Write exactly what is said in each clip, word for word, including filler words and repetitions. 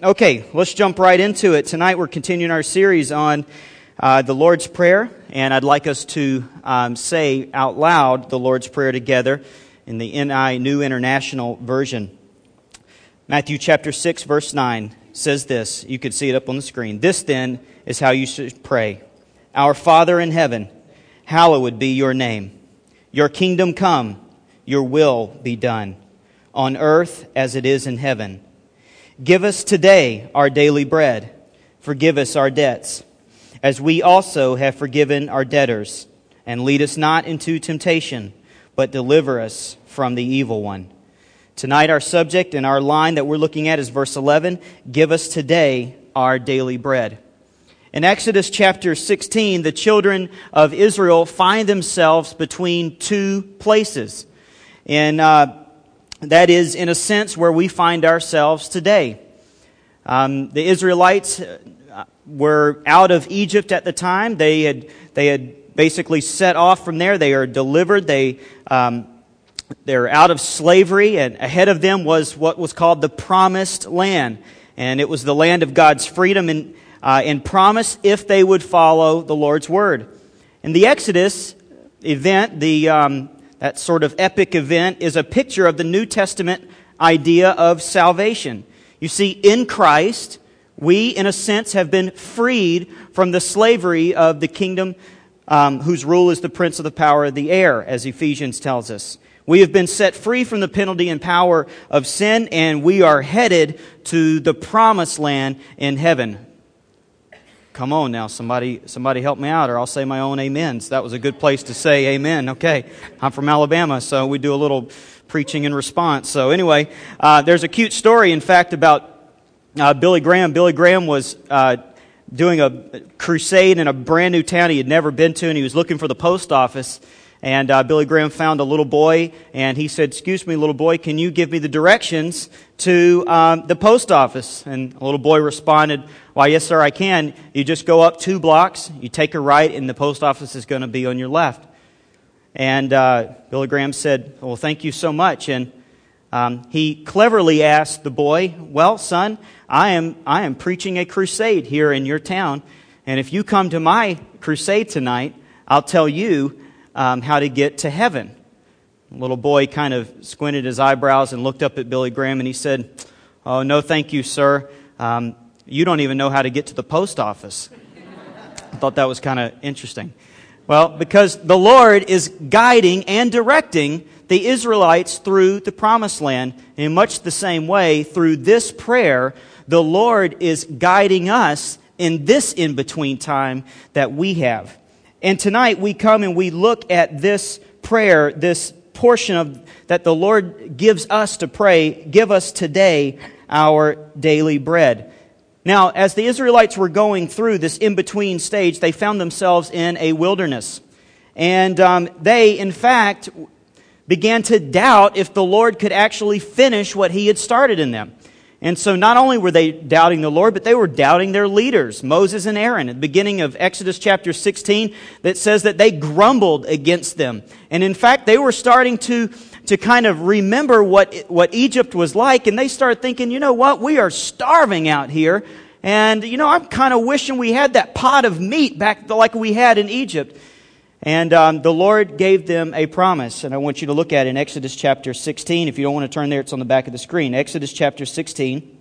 Okay, let's jump right into it. Tonight we're continuing our series on uh, the Lord's Prayer, and I'd like us to um, say out loud the Lord's Prayer together in the N I New International Version. Matthew chapter six, verse nine says this. You can see it up on the screen. This then is how you should pray. Our Father in heaven, hallowed be your name. Your kingdom come, your will be done, on earth as it is in heaven. Give us today our daily bread. Forgive us our debts, as we also have forgiven our debtors. And lead us not into temptation, but deliver us from the evil one. Tonight our subject and our line that we're looking at is verse eleven. Give us today our daily bread. In Exodus chapter sixteen, the children of Israel find themselves between two places. And uh, that is, in a sense, where we find ourselves today. Um, the Israelites were out of Egypt at the time. They had they had basically set off from there. They are delivered. They um, they're out of slavery, and ahead of them was what was called the Promised Land, and it was the land of God's freedom and uh, and promise if they would follow the Lord's word. And the Exodus event, the um, that sort of epic event, is a picture of the New Testament idea of salvation. You see, in Christ, we, in a sense, have been freed from the slavery of the kingdom um, whose rule is the prince of the power of the air, as Ephesians tells us. We have been set free from the penalty and power of sin, and we are headed to the promised land in heaven. Come on now, somebody somebody help me out, or I'll say my own amens. That was a good place to say amen. Okay, I'm from Alabama, so we do a little preaching in response. So anyway, uh, there's a cute story, in fact, about uh, Billy Graham. Billy Graham was uh, doing a crusade in a brand new town he had never been to, and he was looking for the post office. And uh, Billy Graham found a little boy, and he said, "Excuse me, little boy, can you give me the directions to um, the post office?" And the little boy responded, "Why, yes, sir, I can. You just go up two blocks, you take a right, and the post office is going to be on your left." And uh, Billy Graham said, "Well, thank you so much." And um, he cleverly asked the boy, "Well, son, I am I am preaching a crusade here in your town, and if you come to my crusade tonight, I'll tell you Um, how to get to heaven." The little boy kind of squinted his eyebrows and looked up at Billy Graham, and he said, "Oh, no, thank you, sir. Um, you don't even know how to get to the post office." I thought that was kind of interesting. Well, because the Lord is guiding and directing the Israelites through the promised land, in much the same way, through this prayer, the Lord is guiding us in this in-between time that we have. And tonight we come and we look at this prayer, this portion of that the Lord gives us to pray, "Give us today our daily bread." Now, as the Israelites were going through this in-between stage, they found themselves in a wilderness. And um, they, in fact, began to doubt if the Lord could actually finish what He had started in them. And so not only were they doubting the Lord, but they were doubting their leaders, Moses and Aaron. At the beginning of Exodus chapter sixteen, that says that they grumbled against them. And in fact, they were starting to, to kind of remember what, what Egypt was like. And they started thinking, you know what, we are starving out here. And, you know, I'm kind of wishing we had that pot of meat back like we had in Egypt. And um, the Lord gave them a promise, and I want you to look at it in Exodus chapter sixteen. If you don't want to turn there, it's on the back of the screen. Exodus chapter sixteen,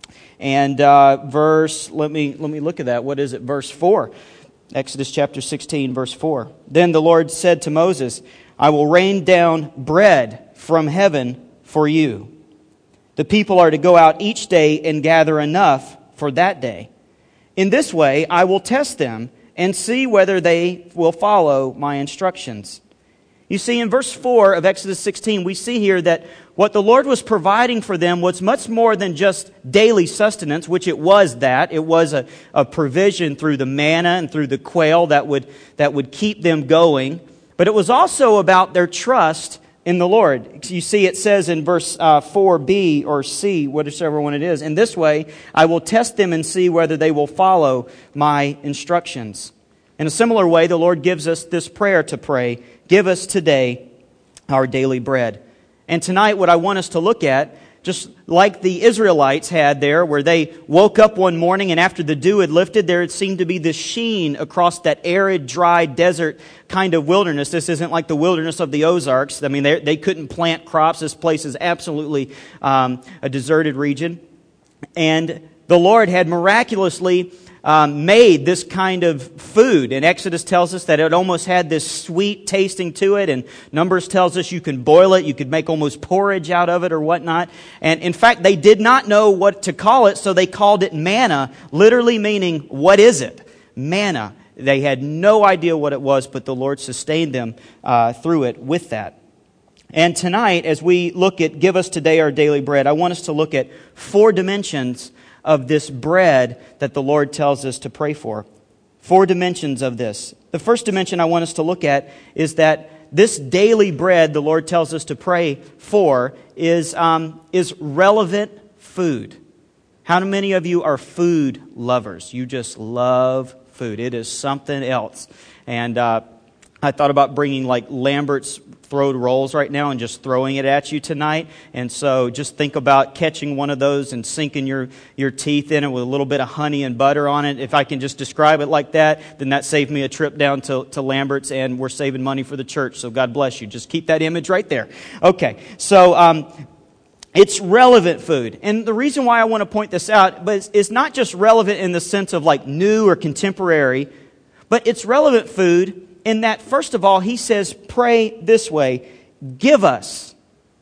and uh, verse. Let me let me look at that. What is it? Verse four. Exodus chapter sixteen, verse four. Then the Lord said to Moses, "I will rain down bread from heaven for you. The people are to go out each day and gather enough for that day. In this way, I will test them and see whether they will follow my instructions." You see, in verse four of Exodus sixteen, we see here that what the Lord was providing for them was much more than just daily sustenance, which it was that. It was a, a provision through the manna and through the quail that would, that would keep them going. But it was also about their trust in the Lord. You see, it says in verse uh, four b or c, whichever one it is, "In this way, I will test them and see whether they will follow my instructions." In a similar way, the Lord gives us this prayer to pray, "Give us today our daily bread." And tonight, what I want us to look at Just like the Israelites had there, where they woke up one morning and after the dew had lifted, there seemed to be this sheen across that arid, dry, desert kind of wilderness. This isn't like the wilderness of the Ozarks. I mean, they, they couldn't plant crops. This place is absolutely um, a deserted region. And the Lord had miraculously Um, made this kind of food. And Exodus tells us that it almost had this sweet tasting to it. And Numbers tells us you can boil it. You could make almost porridge out of it or whatnot. And in fact, they did not know what to call it, so they called it manna, literally meaning, what is it? Manna. They had no idea what it was, but the Lord sustained them uh, through it with that. And tonight, as we look at Give Us Today Our Daily Bread, I want us to look at four dimensions of this bread that the Lord tells us to pray for. Four dimensions of this. The first dimension I want us to look at is that this daily bread the Lord tells us to pray for is, um, is relevant food. How many of you are food lovers? You just love food. It is something else. And uh, I thought about bringing like Lambert's throwed rolls right now and just throwing it at you tonight. And so just think about catching one of those and sinking your, your teeth in it with a little bit of honey and butter on it. If I can just describe it like that, then that saved me a trip down to, to Lambert's, and we're saving money for the church. So God bless you. Just keep that image right there. Okay, so um, it's relevant food. And the reason why I want to point this out, but it's, it's not just relevant in the sense of like new or contemporary, but it's relevant food in that, first of all, he says, pray this way: give us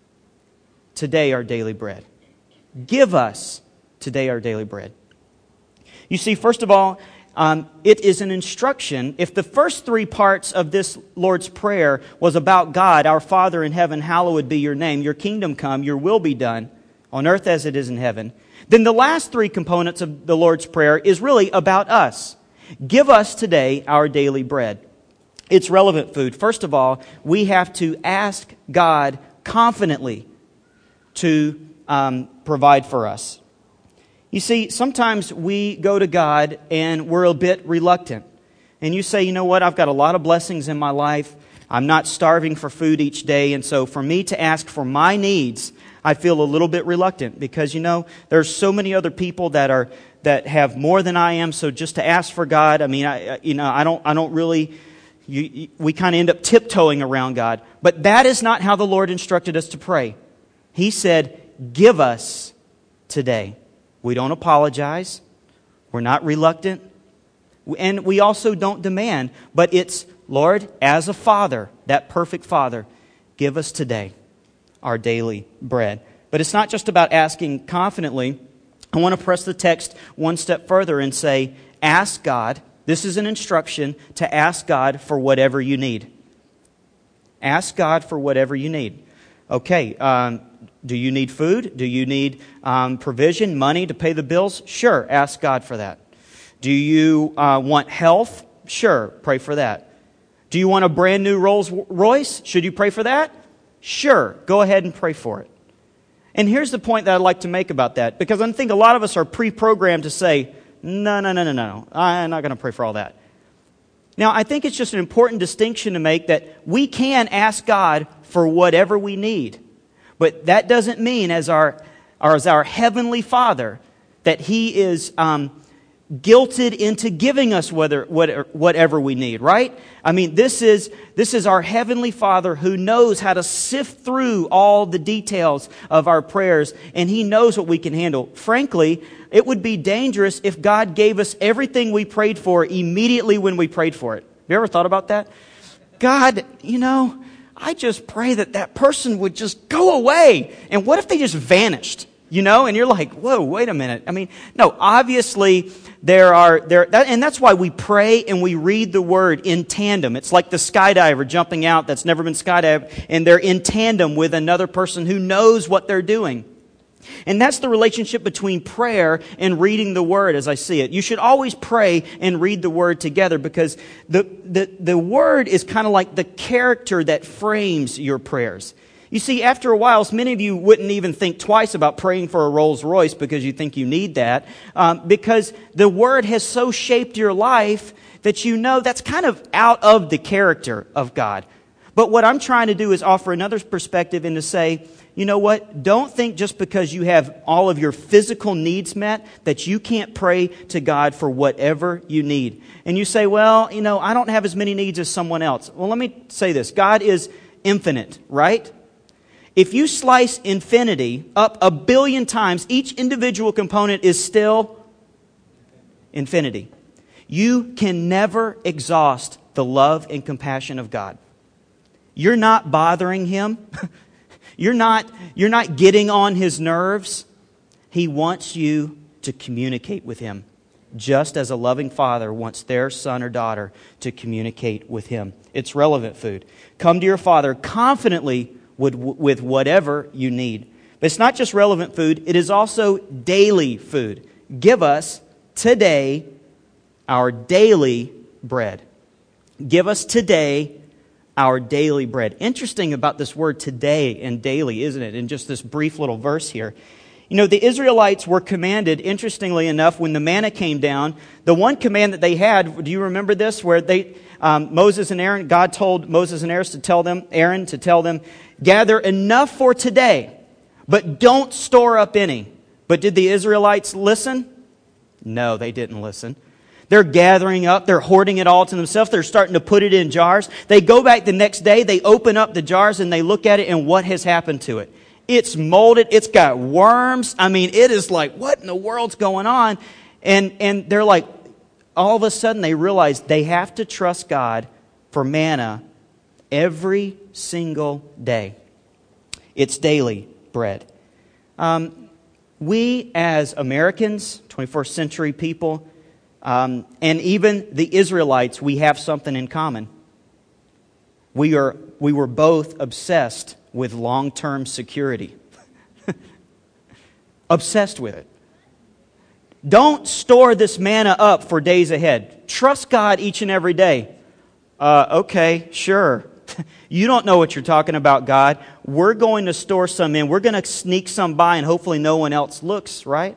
today our daily bread. Give us today our daily bread. You see, first of all, um, it is an instruction. If the first three parts of this Lord's Prayer was about God, our Father in heaven, hallowed be your name, your kingdom come, your will be done on earth as it is in heaven, then the last three components of the Lord's Prayer is really about us. Give us today our daily bread. It's relevant food. First of all, we have to ask God confidently to um, provide for us. You see, sometimes we go to God and we're a bit reluctant. And you say, you know what, I've got a lot of blessings in my life. I'm not starving for food each day. And so for me to ask for my needs, I feel a little bit reluctant because, you know, there's so many other people that are that have more than I am. So just to ask for God, I mean, I, you know, I don't, I don't really... You, you, we kind of end up tiptoeing around God. But that is not how the Lord instructed us to pray. He said, give us today. We don't apologize. We're not reluctant. And we also don't demand. But it's, Lord, as a father, that perfect father, give us today our daily bread. But it's not just about asking confidently. I want to press the text one step further and say, ask God. This is an instruction to ask God for whatever you need. Ask God for whatever you need. Okay, um, do you need food? Do you need um, provision, money to pay the bills? Sure, ask God for that. Do you uh, want health? Sure, pray for that. Do you want a brand new Rolls Royce? Should you pray for that? Sure, go ahead and pray for it. And here's the point that I'd like to make about that, because I think a lot of us are pre-programmed to say, No, no, no, no, no. I'm not going to pray for all that. Now, I think it's just an important distinction to make that we can ask God for whatever we need. But that doesn't mean as our, as our Heavenly Father that He is um, guilted into giving us whether, whatever we need, right? I mean, this is, this is our Heavenly Father who knows how to sift through all the details of our prayers, and He knows what we can handle. Frankly, it would be dangerous if God gave us everything we prayed for immediately when we prayed for it. Have you ever thought about that? God, you know, I just pray that that person would just go away. And what if they just vanished? You know, and you're like, whoa, wait a minute. I mean, no, obviously there are, there, that, and that's why we pray and we read the Word in tandem. It's like the skydiver jumping out that's never been skydived, and they're in tandem with another person who knows what they're doing. And that's the relationship between prayer and reading the Word as I see it. You should always pray and read the Word together, because the, the, the Word is kind of like the character that frames your prayers. You see, after a while, many of you wouldn't even think twice about praying for a Rolls Royce because you think you need that, um, because the Word has so shaped your life that you know that's kind of out of the character of God. But what I'm trying to do is offer another perspective and to say, you know what? Don't think just because you have all of your physical needs met that you can't pray to God for whatever you need. And you say, well, you know, I don't have as many needs as someone else. Well, let me say this. God is infinite, right? If you slice infinity up a billion times, each individual component is still infinity. You can never exhaust the love and compassion of God. You're not bothering Him. You're not, you're not getting on His nerves. He wants you to communicate with Him, just as a loving father wants their son or daughter to communicate with Him. It's relevant food. Come to your Father confidently with, with whatever you need. But it's not just relevant food, it is also daily food. Give us today our daily bread. Give us today our daily bread. Interesting about this word today and daily, isn't it? In just this brief little verse here. You know, the Israelites were commanded, interestingly enough, when the manna came down, the one command that they had, do you remember this? Where they, um, Moses and Aaron, God told Moses and Aaron to tell them, Aaron to tell them, gather enough for today, but don't store up any. But did the Israelites listen? No, they didn't listen. They're gathering up. They're hoarding it all to themselves. They're starting to put it in jars. They go back the next day. They open up the jars and they look at it, and what has happened to it? It's molded. It's got worms. I mean, it is like, what in the world's going on? And, and they're like, all of a sudden they realize they have to trust God for manna every single day. It's daily bread. Um, we as Americans, twenty-first century people, Um, and even the Israelites, we have something in common. We are we were both obsessed with long-term security. Obsessed with it. Don't store this manna up for days ahead. Trust God each and every day. Uh, okay, sure. You don't know what you're talking about, God. We're going to store some in. We're going to sneak some by and hopefully no one else looks, right?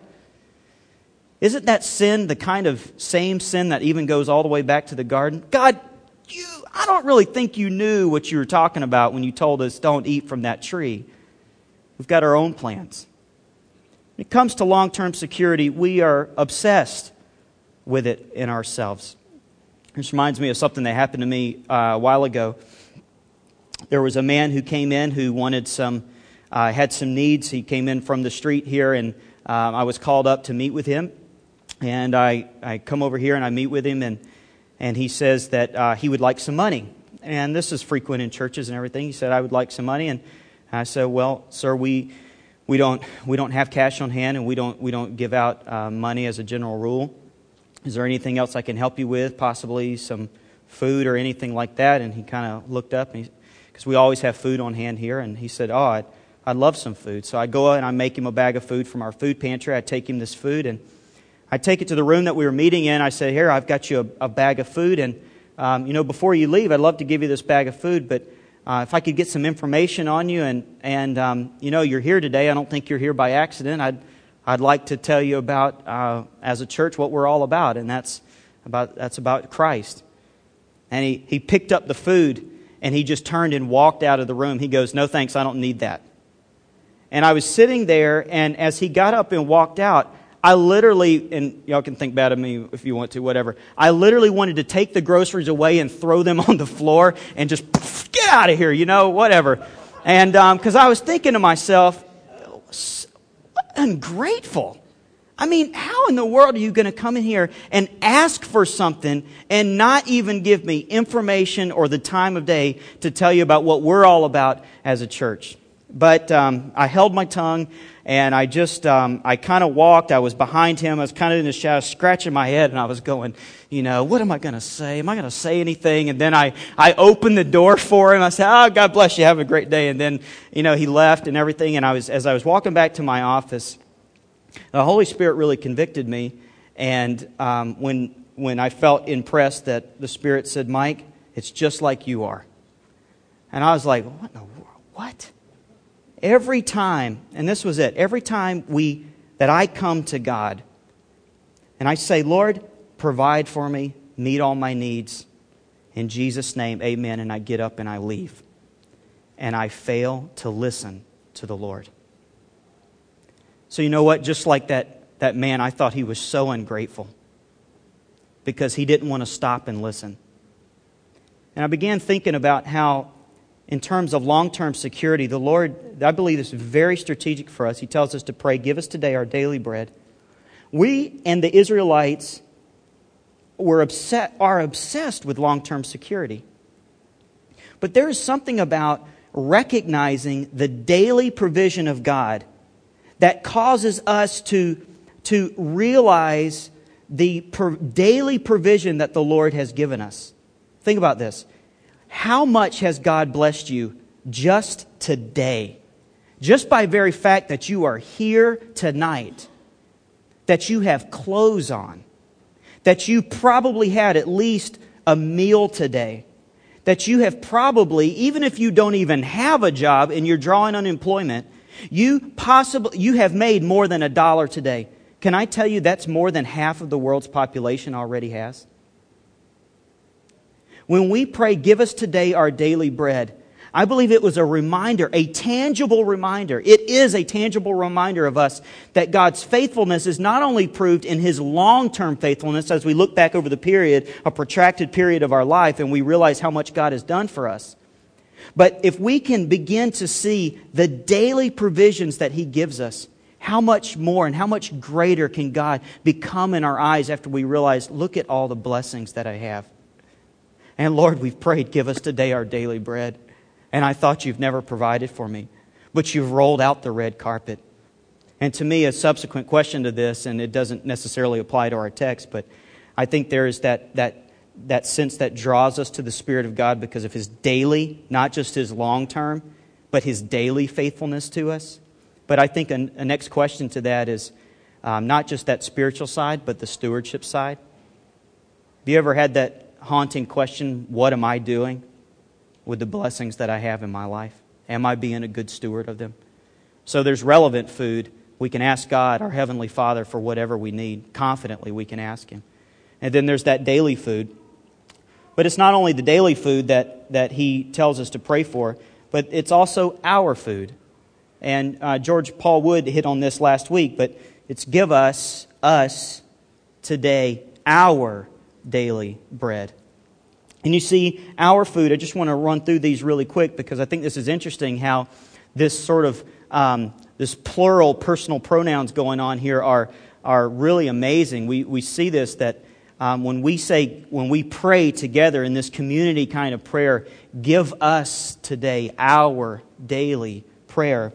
Isn't that sin the kind of same sin that even goes all the way back to the garden? God, you, I don't really think you knew what you were talking about when you told us don't eat from that tree. We've got our own plans. When it comes to long-term security, we are obsessed with it in ourselves. This reminds me of something that happened to me uh, a while ago. There was a man who came in who wanted some, uh, had some needs. He came in from the street here, and um, I was called up to meet with him. And I, I come over here and I meet with him, and, and he says that uh, he would like some money. And this is frequent in churches and everything. He said, I would like some money. And I said, well, sir, we we don't we don't have cash on hand, and we don't we don't give out uh, money as a general rule. Is there anything else I can help you with? Possibly some food or anything like that? And he kind of looked up, because we always have food on hand here. And he said, oh, I'd, I'd love some food. So I go out and I make him a bag of food from our food pantry. I take him this food, and I take it to the room that we were meeting in. I said, here, I've got you a, a bag of food. And, um, you know, before you leave, I'd love to give you this bag of food. But uh, if I could get some information on you, and, and um, you know, you're here today. I don't think you're here by accident. I'd, I'd like to tell you about, uh, as a church, what we're all about. And that's about, that's about Christ. And he, he picked up the food, and he just turned and walked out of the room. He goes, no, thanks, I don't need that. And I was sitting there, and as he got up and walked out, I literally, and y'all can think bad of me if you want to, whatever. I literally wanted to take the groceries away and throw them on the floor and just get out of here, you know, whatever. And because um, I was thinking to myself, ungrateful. I mean, how in the world are you going to come in here and ask for something and not even give me information or the time of day to tell you about what we're all about as a church? But um, I held my tongue, and I just, um, I kind of walked. I was behind him. I was kind of in the shadows, scratching my head, and I was going, you know, what am I going to say? Am I going to say anything? And then I, I opened the door for him. I said, oh, God bless you. Have a great day. And then, you know, he left and everything. And I was, as I was walking back to my office, the Holy Spirit really convicted me. And um, when, when I felt impressed, that the Spirit said, Mike, it's just like you are. And I was like, what in the world? What? Every time, and this was it, every time we that I come to God and I say, Lord, provide for me, meet all my needs. In Jesus' name, amen. And I get up and I leave. and I fail to listen to the Lord. So you know what? Just like that, that man, I thought he was so ungrateful because he didn't want to stop and listen. And I began thinking about how, in terms of long-term security, the Lord, I believe, is very strategic for us. He tells us to pray, give us today our daily bread. We and the Israelites were upset, are obsessed with long-term security. But there is something about recognizing the daily provision of God that causes us to, to realize the per, daily provision that the Lord has given us. Think about this. How much has God blessed you just today? Just by very fact that you are here tonight, that you have clothes on, that you probably had at least a meal today, that you have probably, even if you don't even have a job and you're drawing unemployment, you possibly you have made more than a dollar today. Can I tell you that's more than half of the world's population already has? When we pray, give us today our daily bread, I believe it was a reminder, a tangible reminder. It is a tangible reminder of us that God's faithfulness is not only proved in His long-term faithfulness as we look back over the period, a protracted period of our life, and we realize how much God has done for us. But if we can begin to see the daily provisions that He gives us, how much more and how much greater can God become in our eyes after we realize, look at all the blessings that I have. And Lord, we've prayed, give us today our daily bread. And I thought you've never provided for me, but you've rolled out the red carpet. And to me, a subsequent question to this, and it doesn't necessarily apply to our text, but I think there is that that that sense that draws us to the Spirit of God because of His daily, not just His long-term, but His daily faithfulness to us. But I think a, a next question to that is um, not just that spiritual side, but the stewardship side. Have you ever had that haunting question, what am I doing with the blessings that I have in my life? Am I being a good steward of them? So there's relevant food. We can ask God, our Heavenly Father, for whatever we need. Confidently we can ask Him. And then there's that daily food. But it's not only the daily food that, that He tells us to pray for, but it's also our food. And uh, George Paul Wood hit on this last week, but it's give us, us, today, our daily bread. And you see, our food, I just want to run through these really quick because I think this is interesting how this sort of, um, this plural personal pronouns going on here are are really amazing. We we see this that um, when we say, when we pray together in this community kind of prayer, give us today our daily prayer.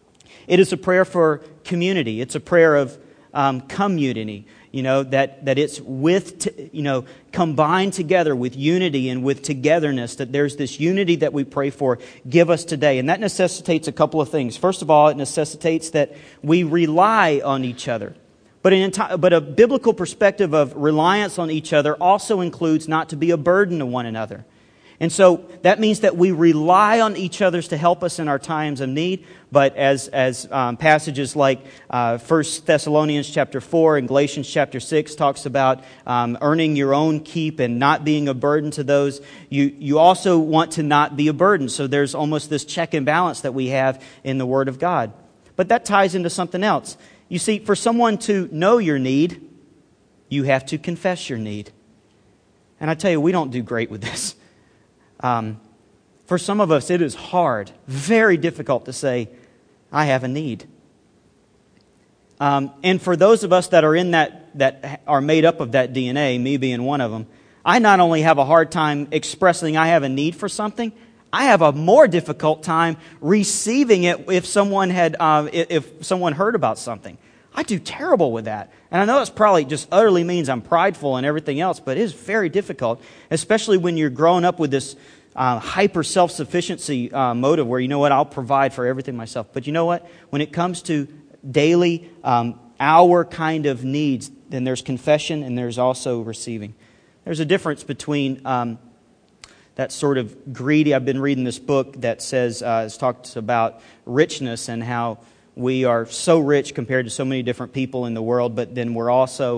It is a prayer for community. It's a prayer of um, community. You know, that, that it's with, t- you know, combined together with unity and with togetherness, that there's this unity that we pray for, give us today. And that necessitates a couple of things. First of all, it necessitates that we rely on each other. But, an enti- but a biblical perspective of reliance on each other also includes not to be a burden to one another. And so that means that we rely on each other to help us in our times of need. But as as um, passages like uh, First Thessalonians chapter four and Galatians chapter six talks about um, earning your own keep and not being a burden to those, you, you also want to not be a burden. So there's almost this check and balance that we have in the Word of God. But that ties into something else. You see, for someone to know your need, you have to confess your need. And I tell you, we don't do great with this. Um, for some of us, it is hard, very difficult to say, I have a need. Um, and for those of us that are in that, that are made up of that D N A, me being one of them, I not only have a hard time expressing I have a need for something, I have a more difficult time receiving it if someone had, uh, if someone heard about something. I do terrible with that. And I know it's probably just utterly means I'm prideful and everything else, but it is very difficult, especially when you're growing up with this uh, hyper self-sufficiency uh, motive where, you know what, I'll provide for everything myself. But you know what? When it comes to daily, um, our kind of needs, then there's confession and there's also receiving. There's a difference between um, that sort of greedy. I've been reading this book that says, uh, it talks about richness and how we are so rich compared to so many different people in the world, but then we're also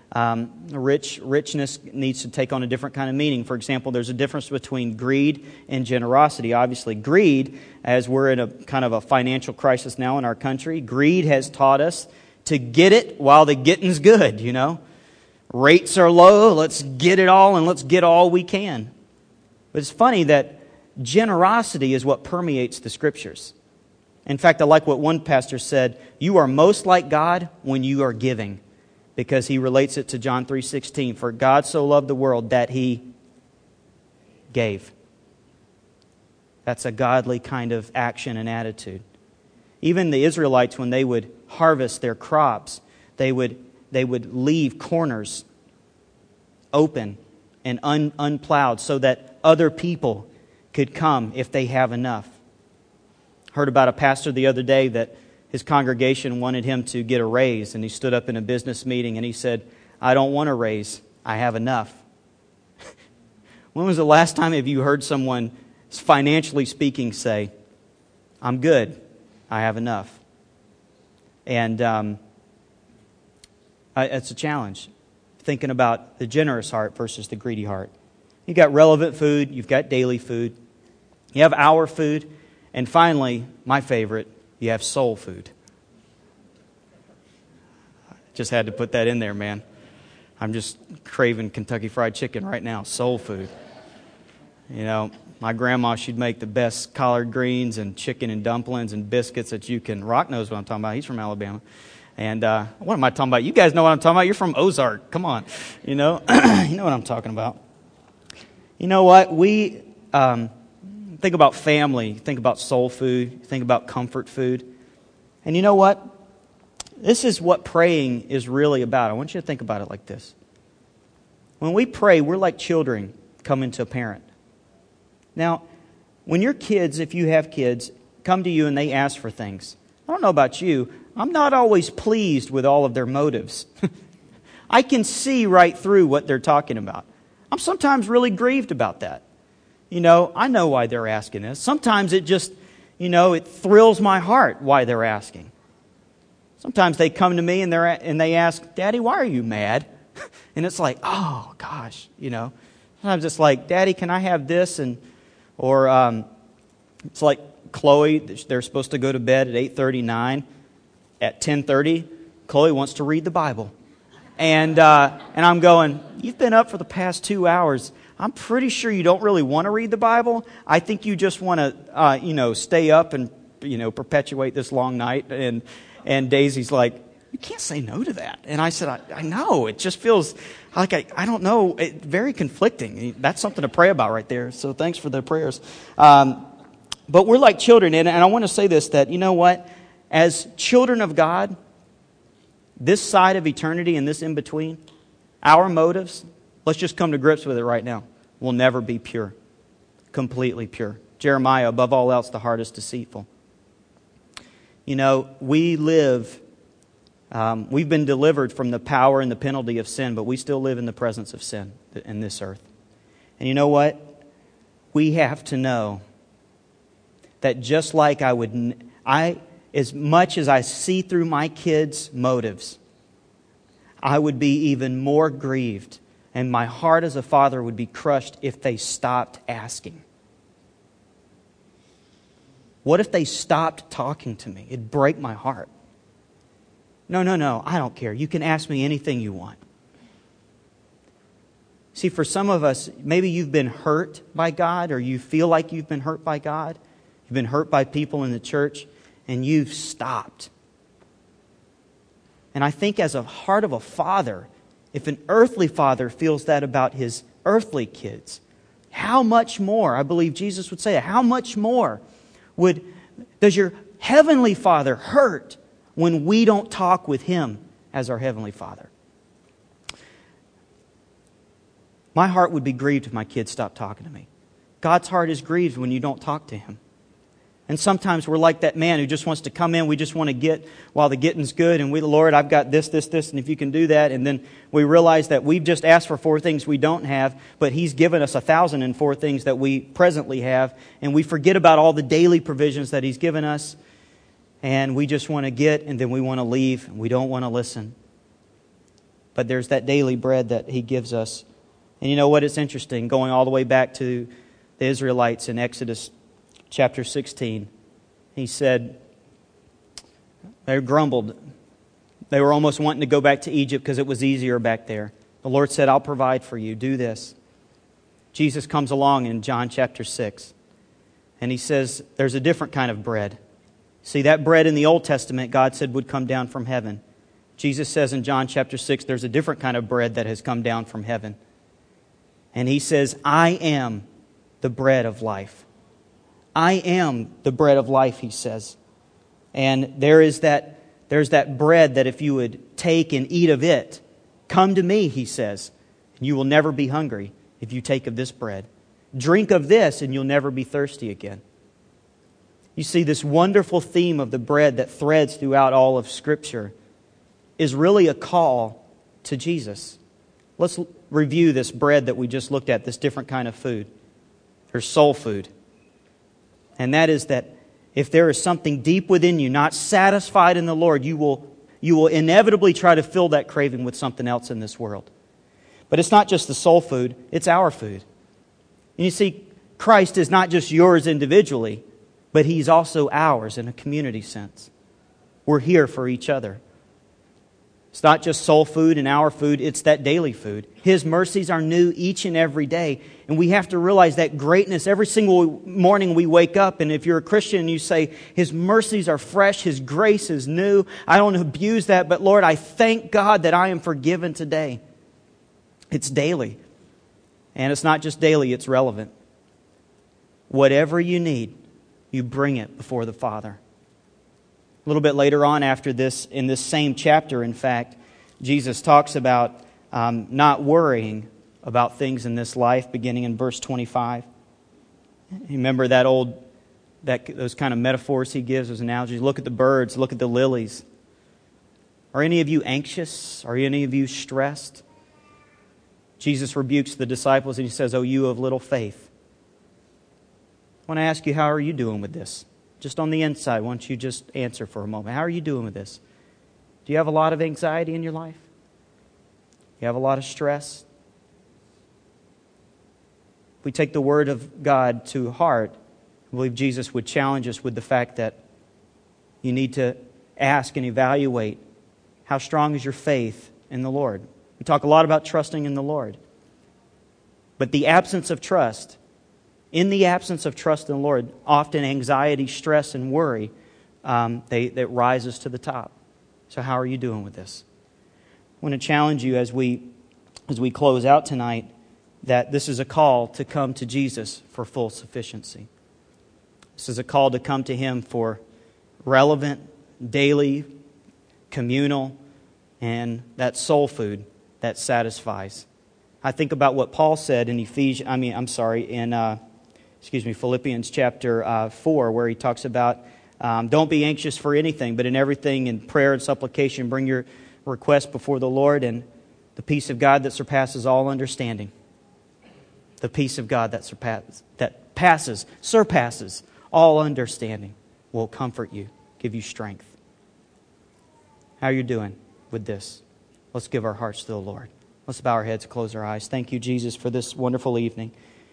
Um, rich richness needs to take on a different kind of meaning. For example, there's a difference between greed and generosity. Obviously, greed, as we're in a kind of a financial crisis now in our country, greed has taught us to get it while the getting's good, you know. Rates are low, let's get it all and let's get all we can. But it's funny that generosity is what permeates the Scriptures. In fact, I like what one pastor said, you are most like God when you are giving. Because he relates it to John three sixteen. For God so loved the world that He gave. That's a godly kind of action and attitude. Even the Israelites, when they would harvest their crops, they would they would leave corners open and un, unplowed so that other people could come if they have enough. Heard about a pastor the other day that his congregation wanted him to get a raise, and he stood up in a business meeting and he said, I don't want a raise, I have enough. When was the last time have you heard someone, financially speaking, say, I'm good, I have enough? And um, I, it's a challenge, thinking about the generous heart versus the greedy heart. You've got relevant food, you've got daily food, you have hour food, and finally, my favorite, you have soul food. Just had to put that in there, man. I'm just craving Kentucky Fried Chicken right now. Soul food. You know, my grandma, she'd make the best collard greens and chicken and dumplings and biscuits that you can. Rock knows what I'm talking about. He's from Alabama. And uh, what am I talking about? You guys know what I'm talking about. You're from Ozark. Come on. You know, you know what I'm talking about. You know what? We... Um, Think about family, think about soul food, think about comfort food. And you know what? This is what praying is really about. I want you to think about it like this. When we pray, we're like children coming to a parent. Now, when your kids, if you have kids, come to you and they ask for things, I don't know about you, I'm not always pleased with all of their motives. I can see right through what they're talking about. I'm sometimes really grieved about that. You know, I know why they're asking this. Sometimes it just, you know, it thrills my heart why they're asking. Sometimes they come to me and they're and they ask, Daddy, why are you mad? And it's like, oh gosh, you know. Sometimes it's like, Daddy, can I have this? And or um, it's like Chloe, they're supposed to go to bed at eight thirty-nine. At ten thirty, Chloe wants to read the Bible, and uh, and I'm going, you've been up for the past two hours. I'm pretty sure you don't really want to read the Bible. I think you just want to, uh, you know, stay up and, you know, perpetuate this long night. And and Daisy's like, you can't say no to that. And I said, I, I know. It just feels like, I, I don't know, it, very conflicting. That's something to pray about right there. So thanks for the prayers. Um, but we're like children. And, and I want to say this, that, you know what? As children of God, this side of eternity and this in between, our motives, let's just come to grips with it right now, will never be pure, completely pure. Jeremiah, above all else, the heart is deceitful. You know, we live, um, we've been delivered from the power and the penalty of sin, but we still live in the presence of sin in this earth. And you know what? We have to know that just like I would, I, as much as I see through my kids' motives, I would be even more grieved. And my heart as a father would be crushed if they stopped asking. What if they stopped talking to me? It'd break my heart. No, no, no, I don't care. You can ask me anything you want. See, for some of us, maybe you've been hurt by God, or you feel like you've been hurt by God. You've been hurt by people in the church, and you've stopped. And I think as a heart of a father, if an earthly father feels that about his earthly kids, how much more, I believe Jesus would say, how much more would does your heavenly Father hurt when we don't talk with Him as our heavenly Father? My heart would be grieved if my kids stopped talking to me. God's heart is grieved when you don't talk to Him. And sometimes we're like that man who just wants to come in. We just want to get while the getting's good. And we, Lord, I've got this, this, this, and if you can do that. And then we realize that we've just asked for four things we don't have, but He's given us a thousand and four things that we presently have. And we forget about all the daily provisions that He's given us. And we just want to get, and then we want to leave, and we don't want to listen. but there's that daily bread that He gives us. And you know what? It's interesting, going all the way back to the Israelites in Exodus chapter sixteen. He said, they grumbled. They were almost wanting to go back to Egypt because it was easier back there. The Lord said, I'll provide for you. Do this. Jesus comes along in John chapter six. And He says, there's a different kind of bread. See, that bread in the Old Testament, God said would come down from heaven. Jesus says in John chapter six, there's a different kind of bread that has come down from heaven. And He says, I am the bread of life. I am the bread of life, He says. And there is that, there's that bread that if you would take and eat of it, come to me, He says, and you will never be hungry if you take of this bread. Drink of this and you'll never be thirsty again. You see, this wonderful theme of the bread that threads throughout all of Scripture is really a call to Jesus. Let's review this bread that we just looked at, this different kind of food. There's soul food. And that is that if there is something deep within you not satisfied in the Lord, you will, you will inevitably try to fill that craving with something else in this world. But it's not just the soul food, it's our food. And you see, Christ is not just yours individually, but He's also ours in a community sense. We're here for each other. It's not just soul food and our food, it's that daily food. His mercies are new each and every day. And we have to realize that greatness every single morning we wake up. And if you're a Christian and you say, His mercies are fresh, His grace is new, I don't abuse that, but Lord, I thank God that I am forgiven today. It's daily. And it's not just daily, it's relevant. Whatever you need, you bring it before the Father. A little bit later on after this, in this same chapter, in fact, Jesus talks about um, not worrying about things in this life, beginning in verse twenty-five. You remember that old, that those kind of metaphors He gives, those analogies? Look at the birds, look at the lilies. Are any of you anxious? Are any of you stressed? Jesus rebukes the disciples and He says, "O you of little faith." I want to ask you, how are you doing with this? Just on the inside, why don't you just answer for a moment. How are you doing with this? Do you have a lot of anxiety in your life? You have a lot of stress? If we take the Word of God to heart, I believe Jesus would challenge us with the fact that you need to ask and evaluate, how strong is your faith in the Lord? We talk a lot about trusting in the Lord. But the absence of trust, in the absence of trust in the Lord, often anxiety, stress, and worry, um, they, that rises to the top. So how are you doing with this? I want to challenge you as we, as we close out tonight that this is a call to come to Jesus for full sufficiency. This is a call to come to Him for relevant, daily, communal, and that soul food that satisfies. I think about what Paul said in Ephesians, I mean, I'm sorry, in uh, excuse me, Philippians chapter uh, four, where he talks about um, don't be anxious for anything, but in everything in prayer and supplication, bring your request before the Lord, and the peace of God that surpasses all understanding, the peace of God that surpasses, that passes, surpasses all understanding, will comfort you, give you strength. How are you doing with this? Let's give our hearts to the Lord. Let's bow our heads, close our eyes. Thank you, Jesus, for this wonderful evening.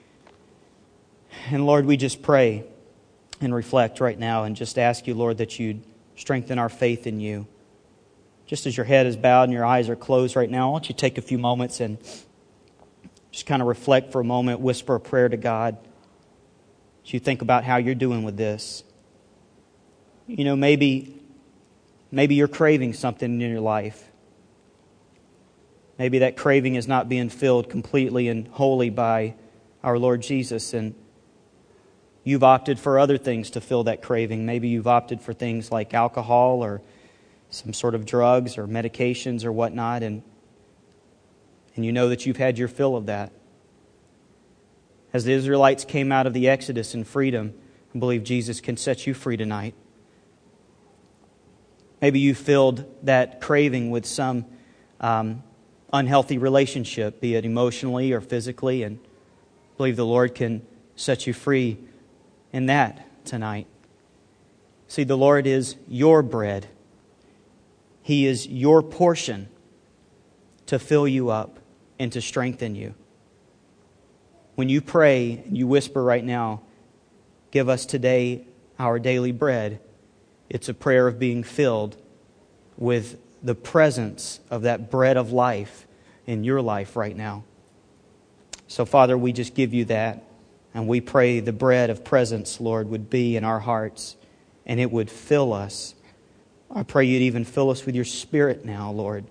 And Lord, we just pray and reflect right now and just ask you, Lord, that you'd strengthen our faith in you. Just as your head is bowed and your eyes are closed right now, I want you to take a few moments and just kind of reflect for a moment, whisper a prayer to God. As you think about how you're doing with this. You know, maybe, maybe you're craving something in your life. Maybe that craving is not being filled completely and wholly by our Lord Jesus, and you've opted for other things to fill that craving. Maybe you've opted for things like alcohol or some sort of drugs or medications or whatnot, and, and you know that you've had your fill of that. As the Israelites came out of the Exodus in freedom, I believe Jesus can set you free tonight. Maybe you filled that craving with some um, unhealthy relationship, be it emotionally or physically, and I believe the Lord can set you free in that tonight. See, the Lord is your bread. He is your portion. to fill you up and to strengthen you. When you pray, you whisper right now, give us today our daily bread. It's a prayer of being filled with the presence of that bread of life in your life right now. So, Father, we just give you that, and we pray the bread of presence, Lord, would be in our hearts, and it would fill us. I pray you'd even fill us with your Spirit now, Lord.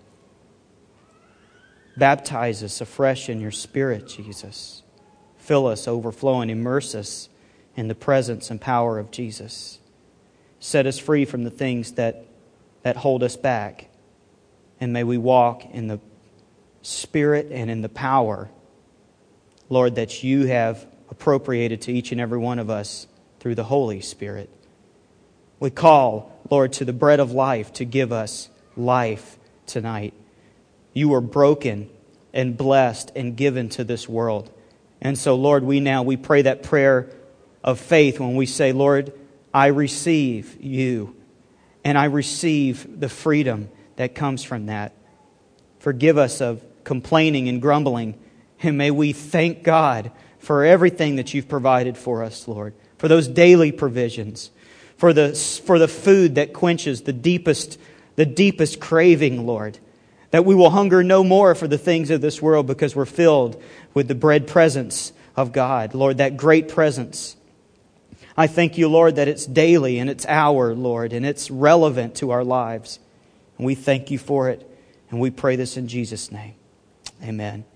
Baptize us afresh in your Spirit, Jesus. Fill us, overflow, and immerse us in the presence and power of Jesus. Set us free from the things that, that hold us back. And may we walk in the Spirit and in the power, Lord, that you have appropriated to each and every one of us through the Holy Spirit. We call, Lord, to the bread of life to give us life tonight. You were broken and blessed and given to this world. And so, Lord, we now, we pray that prayer of faith when we say, Lord, I receive you, and I receive the freedom that comes from that. Forgive us of complaining and grumbling, and may we thank God for everything that you've provided for us, Lord, for those daily provisions, for the, for the food that quenches the deepest, the deepest craving, Lord, that we will hunger no more for the things of this world because we're filled with the bread presence of God. Lord, that great presence. I thank you, Lord, that it's daily and it's hour, Lord, and it's relevant to our lives. And we thank you for it. And we pray this in Jesus' name. Amen.